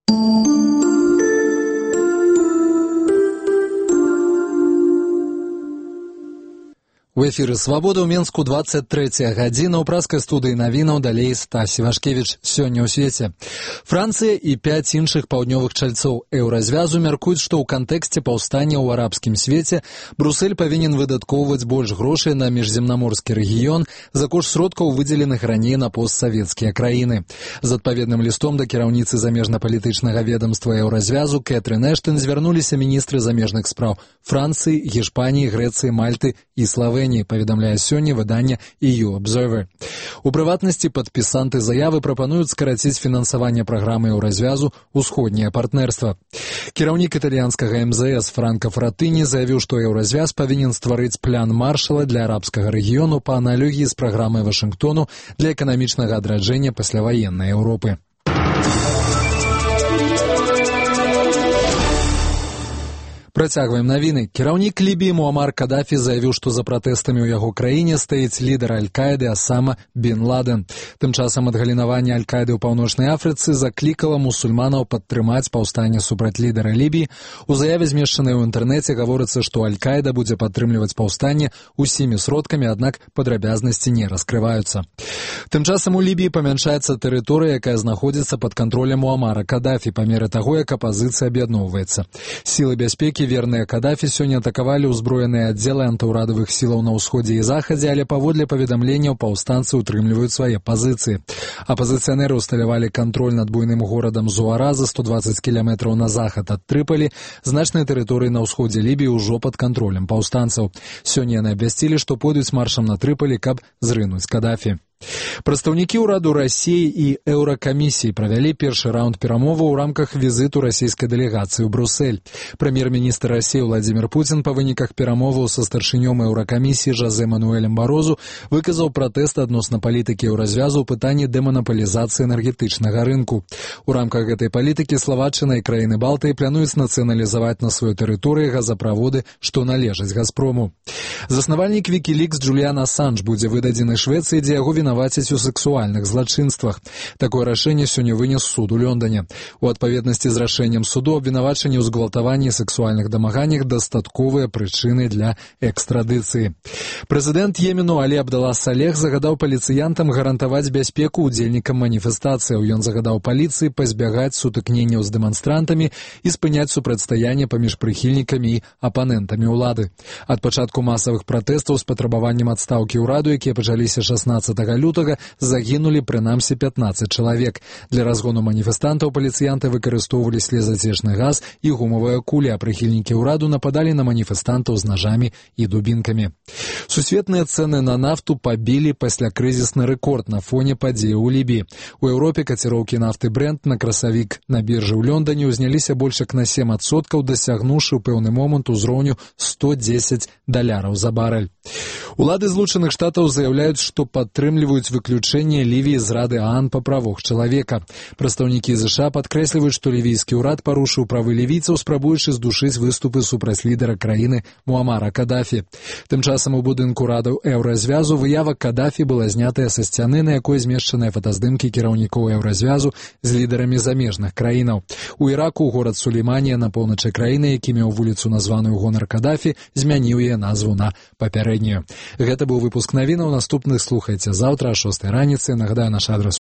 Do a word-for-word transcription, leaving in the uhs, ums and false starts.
У эфіры «Свабода» ў Менску двадцать трэцяя гадзіна. У праскай студыі навінаў далей Стась Івашкевіч. Сёння ў свеце. Францыя і пяць іншых паўднёвых чальцоў еўразвязу мяркуюць, што ў кантэксце паўстання ў арабскім свеце Брусэль павінен выдаткоўваць больш грошай на міжземнаморскі рэгіён за кошт сродкаў, выдзеленых раней на постсавецкія краіны. З адпаведным лістом да кіраўніцы замежна-палітычнага ведамства еўразвязу Кэтрын Эштон звярнуліся міністры замежных спраў Францыі, Гішпаніі, Грэцыі, Мальты і Славэніі, паведамляе сёння выданне и ю Observer. У прыватнасці падпісанты заявы прапануюць скараціць фінансаванне праграмы еўразвязу «Усходняе партнерства». Кіраўнік італьянскага эм зэ эс Франка Фратыні заявіў, што еўразвяз павінен стварыць план Маршала для арабскага рэгіёну па аналогіі з праграмай Вашынгтону для эканамічнага адраджэння пасляваеннай Еўропы. Працягваем навіны. Кіраўнік Лібіі Муамар Кадафі заявіў, што за пратэстамі ў яго краіне стаіць лідар Аль-Каіды Асама Бін Ладен. Тым часам адгалінаванне Аль-Каіды ў Паўночнай Афрыцы заклікала мусульманаў падтрымаць паўстанне супраць лідара Лібіі. У заяве, змешчанай у інтэрнэце, гаворыцца, што Аль-Каіда будзе падтрымліваць паўстанне усімі сродкамі, аднак падрабязнасці не раскрываюцца. Тым часам у Лібіі памяншаецца тэрыторыя, якая знаходзіцца пад кантролем Муамара Кадафі па меры таго, як апазіцыя аб'ядноўваецца. Сілы бяспекі верныя Кадафі сёння атакавалі ўзброеныя аддзелы антыўрадавых сілаў на ўсходзе і захадзе, але паводле паведамленняў паўстанцы ўтрымліваюць свае пазіцыі. Апазіцыянеры ўсталявалі кантроль над буйным горадам Зуара за сто дваццаць кіламетраў на захад ад Трыпалі. Значныя тэрыторыі на ўсходзе Лібіі ўжо пад кантролем паўстанцаў. Сёння яны абвясцілі, што пойдуць маршам на Трыпалі, каб зрынуць Кадафі. Прадстаўнікі ўраду Расіі і Еўракамісіі правялі першы раунд перамоваў у рамках візіту расійскай дэлегацыі ў Брусэль. Прэм'ер-міністр Расіі Владзімір Пуцін па выніках перамоваў са старшынём Еўракамісіі Жозе Мануэлем Барозу выказаў пратэст адносна палітыкі еўразвязу ў пытанні дэманапалізацыі энергетычнага рынку. У рамках гэтай палітыкі Славаччына і краіны Балтыі плануюць нацыяналізаваць на сваёй тэрыторыі газаправоды, што належаць Газпрому. Заснавальнік Вікілікс Джуліан Асанж будзе выдадзены Швецыі, дзе яго вінавацяць у сексуальных злачынствах. Такое рашэнне сёння вынес суд у Лондоне. У адпаведнасці з рашэннем суду абвінавачанне ў згвалтаванні і сексуальных дамаганнях дастатковыя прычыны для экстрадыцыі. Прэзідэнт Йемену Алі Абдалла Салех загадаў паліцыянтам гарантаваць бяспеку ўдзельнікам маніфестацыяў. Ён загадаў паліцыі пазбягаць сутыкненняў з дэманстрантамі і спыняць супрацьстаянне паміж прыхільнікамі і апанентамі ўлады. Ад пачатку масавых пратэстаў з патрабаваннем адстаўкі ўраду, якія пачаліся шаснаццатага лютага, загінулі прынамсі пятнаццаць чалавек. Для разгону маніфестантаў паліцыянты выкарыстоўвалі слезацечны газ і гумавыя кулі, а прыхільнікі ўраду нападалі на маніфестантаў з нажамі і дубінкамі. Сусветныя цэны на нафту пабілі пасля крызісны рэкорд на фоне падзеяў у Лібіі. У Еўропе каціроўкі нафты Брент на красавік на біржы ў Лондоне ўзняліся больш як на сем адсоткаў, дасягнуўшы ў пэўны момант узроўню сто дзесяць даляраў за барэль. Улады Злучаных Штатаў заяўляюць, што падтрымліваюць выключэнне Лівіі з Рады ААН па правах чалавека. Прадстаўнікі ЗША падкрэсліваюць, што лівійскі ўрад парушыў правы лівійцаў, спрабуючы здушыць выступы супраць лідара краіны Муамара Кадафі. Тым часам у будынку радаў еўразвязу выява Кадафі была знятая са сцяны, на якой змешчаныя фотаздымкі кіраўнікоў еўразвязу з лідарамі замежных краінаў. У Іраку горад Сулейманія на поўначы краіны, які меў вуліцу названую ў гонар Кадафі, змяніў яе назву на папярэднюю. Гэта быў выпуск навінаў. Наступных слухайце заўтра о шостай раніцы. Нагадаю, наш адрес